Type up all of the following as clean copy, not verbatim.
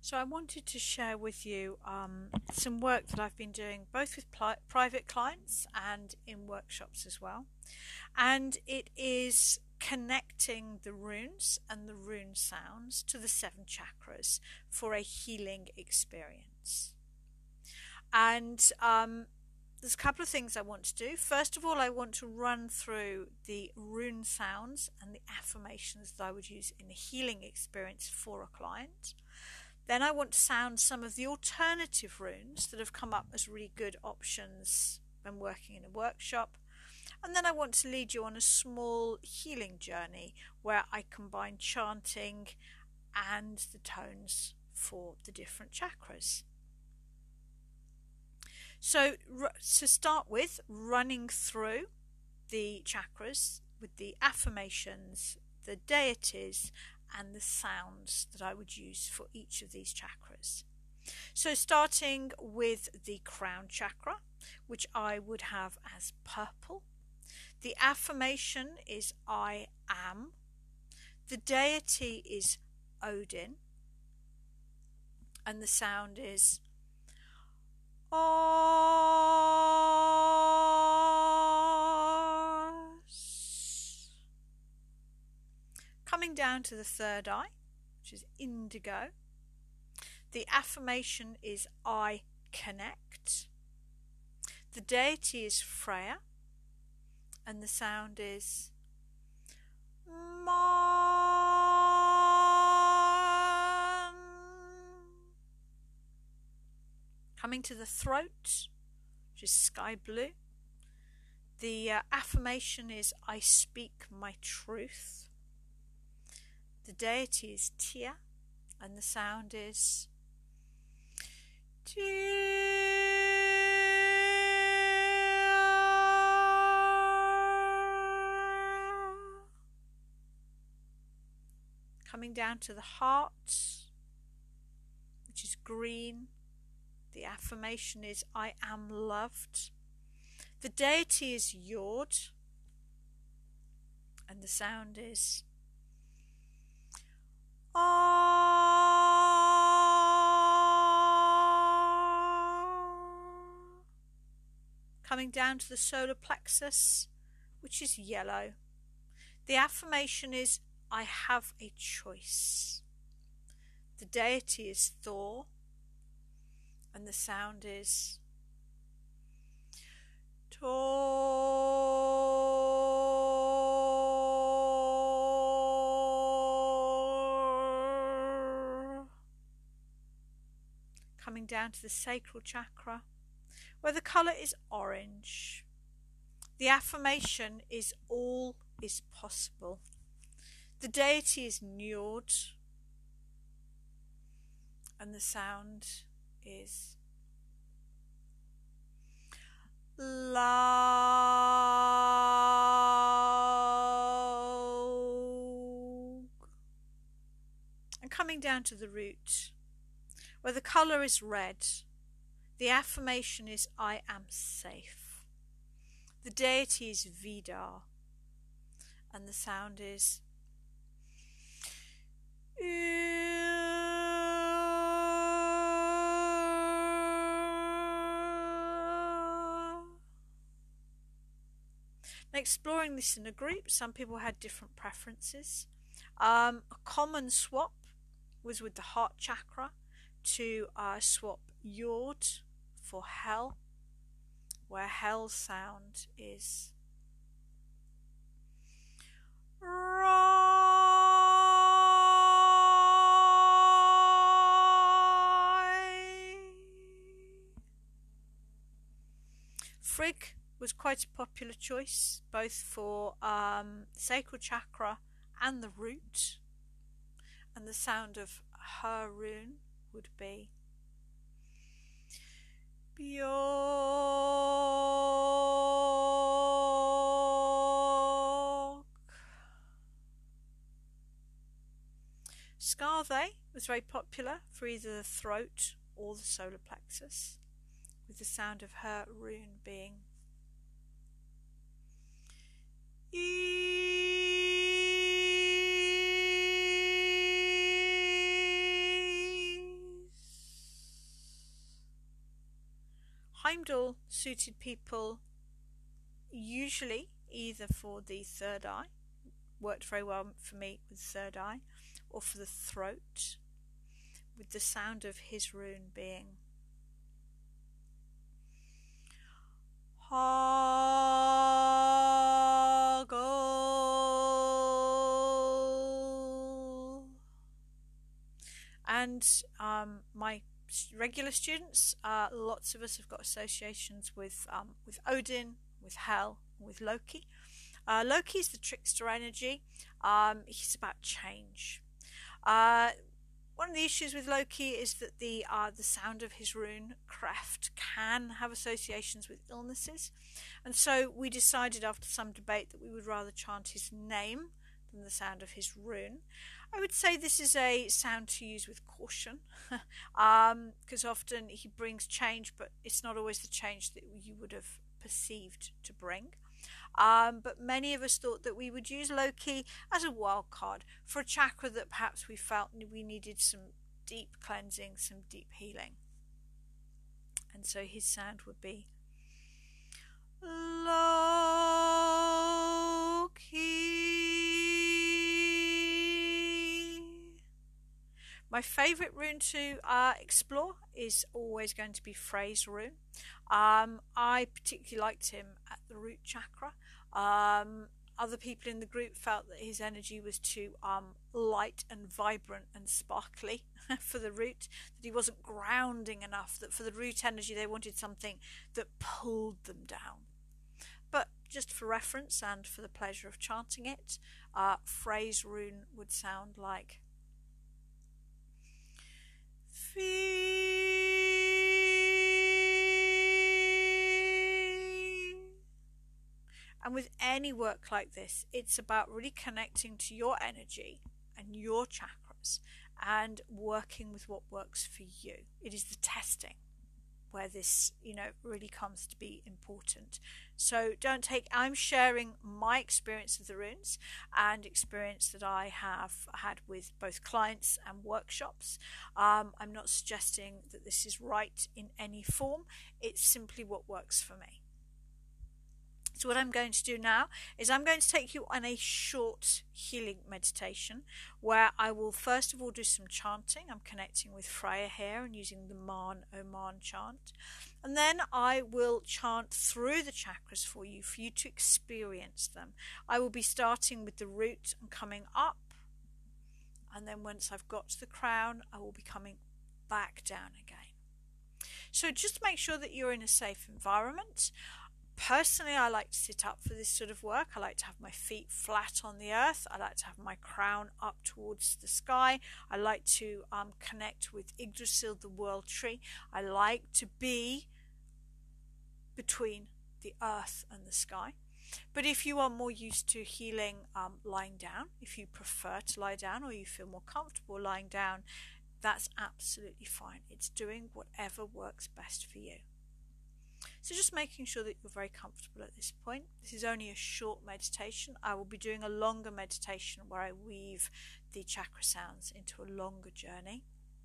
So I wanted to share with you some work that I've been doing both with private clients and in workshops as well. And it is connecting the runes and the rune sounds to the seven chakras for a healing experience. And there's a couple of things I want to do. First of all, I want to run through the rune sounds and the affirmations that I would use in a healing experience for a client. Then I want to sound some of the alternative runes that have come up as really good options when working in a workshop. And then I want to lead you on a small healing journey where I combine chanting and the tones for the different chakras. So to start with, running through the chakras with the affirmations, the deities, and the sounds that I would use for each of these chakras. So starting with the crown chakra, which I would have as purple. The affirmation is I am. The deity is Odin. And the sound is Os. Coming down to the third eye, which is indigo. The affirmation is I connect. The deity is Freya. And the sound is Mon. Coming to the throat, which is sky blue. The affirmation is I speak my truth. The deity is Tia, and the sound is Tia. Coming down to the heart, which is green. The affirmation is I am loved. The deity is Yod, and the sound is Coming down to the solar plexus, which is yellow. The affirmation is I have a choice. The deity is Thor, and the sound is Tor. Coming down to the sacral chakra, where the colour is orange. The affirmation is all is possible. The deity is Njord, and the sound is Laug. And coming down to the root, where the colour is red. The affirmation is I am safe. The deity is Vidar, and the sound is Now, exploring this in a group, some people had different preferences. A common swap was with the heart chakra to swap Yod for hell, where hell sound is Frigg was quite a popular choice, both for sacral chakra and the root, and the sound of her rune would be Bjork. Skarthe was very popular for either the throat or the solar plexus, with the sound of her rune being Heimdall suited people usually either for the third eye, worked very well for me with the third eye, or for the throat, with the sound of his rune being Hagol. And my regular students, lots of us have got associations with Odin, with Hel, with Loki. Loki is the trickster energy. He's about change. One of the issues with Loki is that the sound of his rune Kreft can have associations with illnesses, and so we decided after some debate that we would rather chant his name than the sound of his rune. I would say this is a sound to use with caution, because often he brings change, but it's not always the change that you would have perceived to bring. But many of us thought that we would use Loki as a wild card for a chakra that perhaps we felt we needed some deep cleansing, some deep healing. And so his sound would be Loki. My favourite rune to explore is always going to be Frey's rune. I particularly liked him at the root chakra. Other people in the group felt that his energy was too light and vibrant and sparkly for the root, that he wasn't grounding enough, that for the root energy they wanted something that pulled them down. But just for reference and for the pleasure of chanting it, Frey's rune would sound like And with any work like this, it's about really connecting to your energy and your chakras and working with what works for you. It is the testing where this, really comes to be important. So I'm sharing my experience of the runes and experience that I have had with both clients and workshops. I'm not suggesting that this is right in any form. It's simply what works for me. So what I'm going to do now is I'm going to take you on a short healing meditation where I will first of all do some chanting. I'm connecting with Freya here and using the Man Oman chant. And then I will chant through the chakras for you to experience them. I will be starting with the root and coming up. And then once I've got to the crown, I will be coming back down again. So just make sure that you're in a safe environment. Personally, I like to sit up for this sort of work. I like to have my feet flat on the earth. I like to have my crown up towards the sky. I like to connect with Yggdrasil, the world tree. I like to be between the earth and the sky. But if you are more used to healing lying down, if you prefer to lie down or you feel more comfortable lying down, that's absolutely fine. It's doing whatever works best for you. So just making sure that you're very comfortable at this point. This is only a short meditation. I will be doing a longer meditation where I weave the chakra sounds into a longer journey.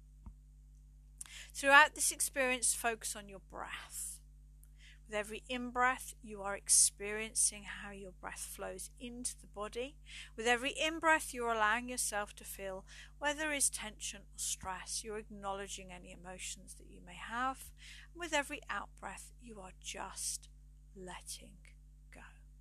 Throughout this experience, focus on your breath. With every in-breath, you are experiencing how your breath flows into the body. With every in-breath, you're allowing yourself to feel where there is tension or stress. You're acknowledging any emotions that you may have. And with every out-breath, you are just letting go.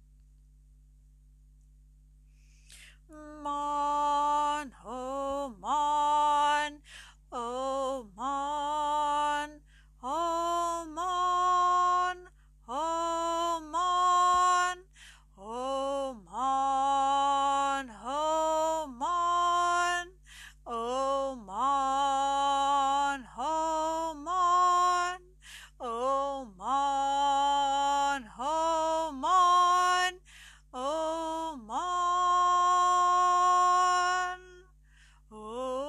Man, oh man, oh man, oh man, oh man, oh man, oh man, oh man, oh man, oh man, oh man, oh man, oh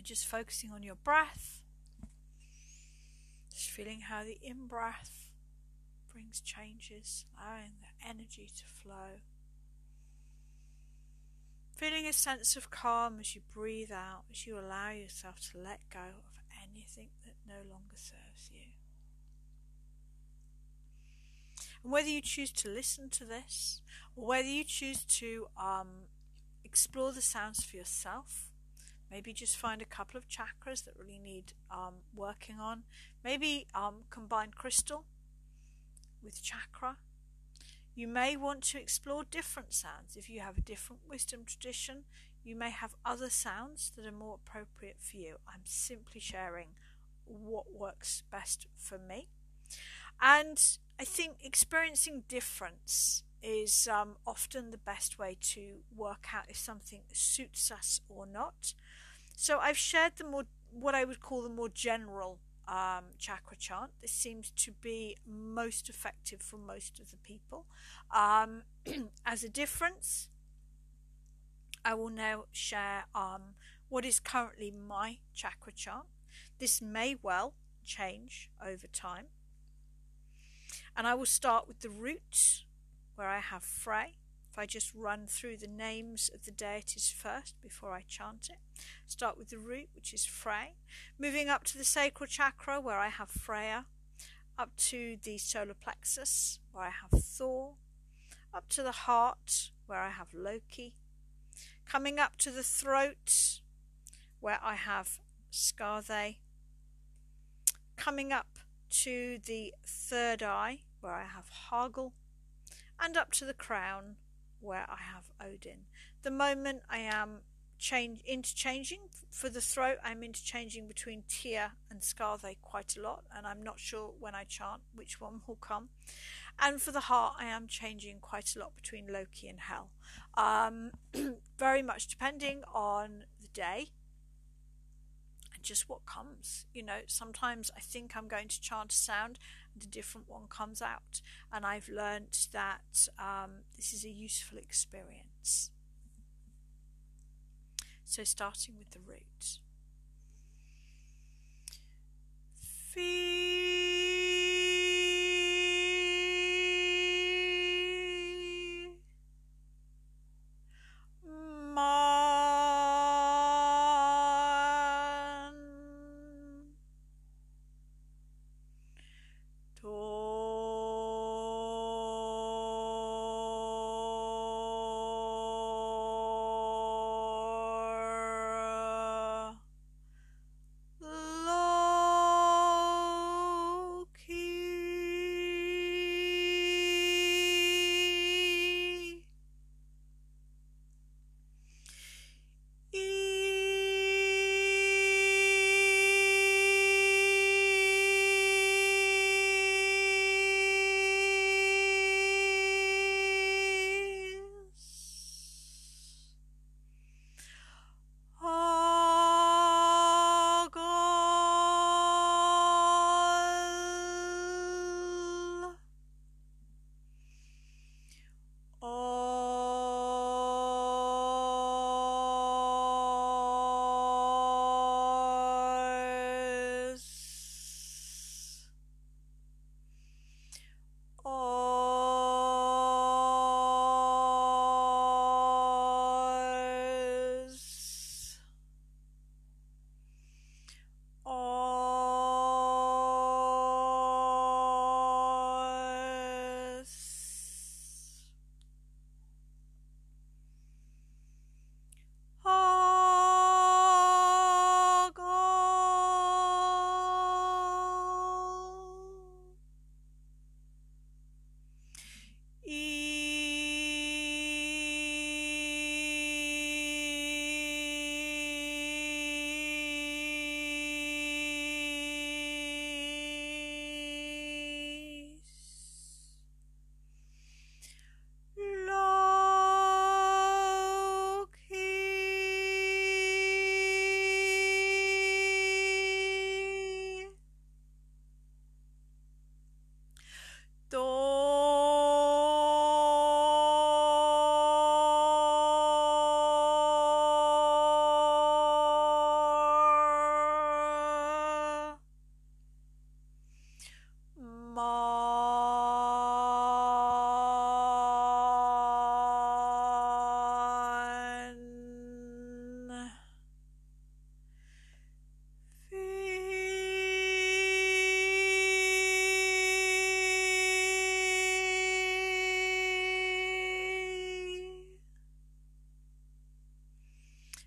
and just focusing on your breath, just feeling how the in-breath brings changes, allowing the energy to flow. Feeling a sense of calm as you breathe out, as you allow yourself to let go of anything that no longer serves you. And whether you choose to listen to this, or whether you choose to explore the sounds for yourself, maybe just find a couple of chakras that really need working on. Maybe combine crystal with chakra. You may want to explore different sounds. If you have a different wisdom tradition, you may have other sounds that are more appropriate for you. I'm simply sharing what works best for me. And I think experiencing difference is often the best way to work out if something suits us or not. So I've shared what I would call the more general chakra chant. This seems to be most effective for most of the people. As a difference, I will now share what is currently my chakra chant. This may well change over time. And I will start with the root, where I have Frey. If I just run through the names of the deities first before I chant it. Start with the root, which is Frey. Moving up to the sacral chakra, where I have Freya. Up to the solar plexus, where I have Thor. Up to the heart, where I have Loki. Coming up to the throat, where I have Skarthe. Coming up to the third eye, where I have Hagel. And up to the crown, where I have Odin. The moment I am interchanging for the throat, I'm interchanging between Tyr and Skarthe quite a lot, and I'm not sure when I chant which one will come. And for the heart, I am changing quite a lot between Loki and Hel. Very much depending on the day and just what comes. Sometimes I think I'm going to chant a sound and a different one comes out, and I've learnt that this is a useful experience. So starting with the root.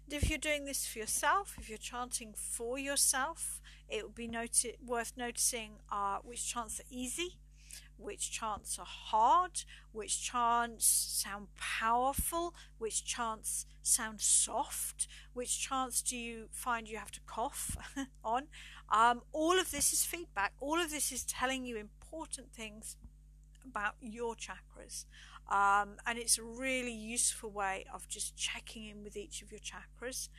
If you're doing this for yourself, if you're chanting for yourself, it would be worth noticing which chants are easy, which chants are hard, which chants sound powerful, which chants sound soft, which chants do you find you have to cough on. All of this is feedback. All of this is telling you important things about your chakras. And it's a really useful way of just checking in with each of your chakras.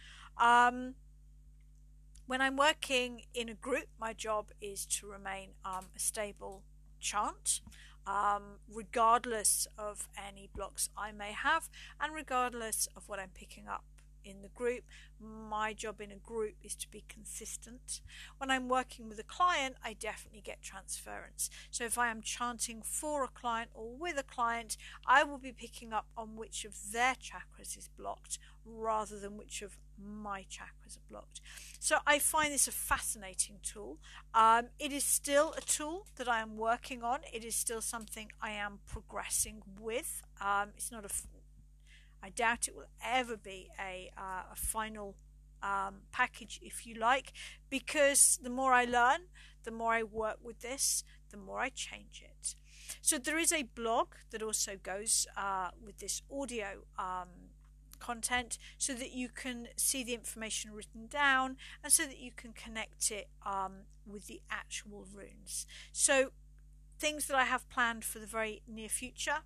When I'm working in a group, my job is to remain a stable chant, regardless of any blocks I may have, and regardless of what I'm picking up in the group. My job in a group is to be consistent. When I'm working with a client, I definitely get transference. So if I am chanting for a client or with a client, I will be picking up on which of their chakras is blocked rather than which of my chakras are blocked. So I find this a fascinating tool. It is still a tool that I am working on. It is still something I am progressing with. It's not I doubt it will ever be a final package, if you like, because the more I learn, the more I work with this, the more I change it. So there is a blog that also goes with this audio content, so that you can see the information written down and so that you can connect it with the actual runes. So things that I have planned for the very near future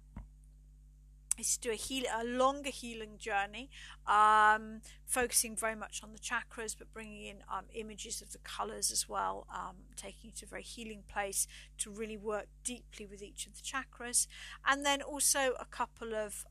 is to do a longer healing journey, focusing very much on the chakras, but bringing in images of the colours as well, taking you to a very healing place to really work deeply with each of the chakras. And then also a couple of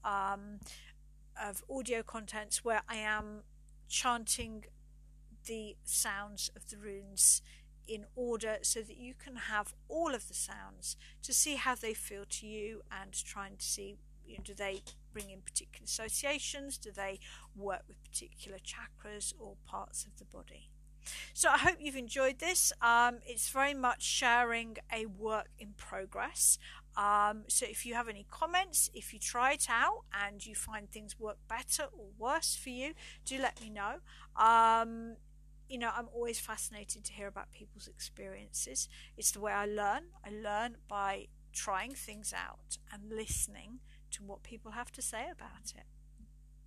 audio contents where I am chanting the sounds of the runes in order, so that you can have all of the sounds to see how they feel to you, and trying to see, do they bring in particular associations, do they work with particular chakras or parts of the body. So I hope you've enjoyed this. It's very much sharing a work in progress. So if you have any comments, if you try it out and you find things work better or worse for you, do let me know. I'm always fascinated to hear about people's experiences. It's the way I learn. I learn by trying things out and listening to what people have to say about it.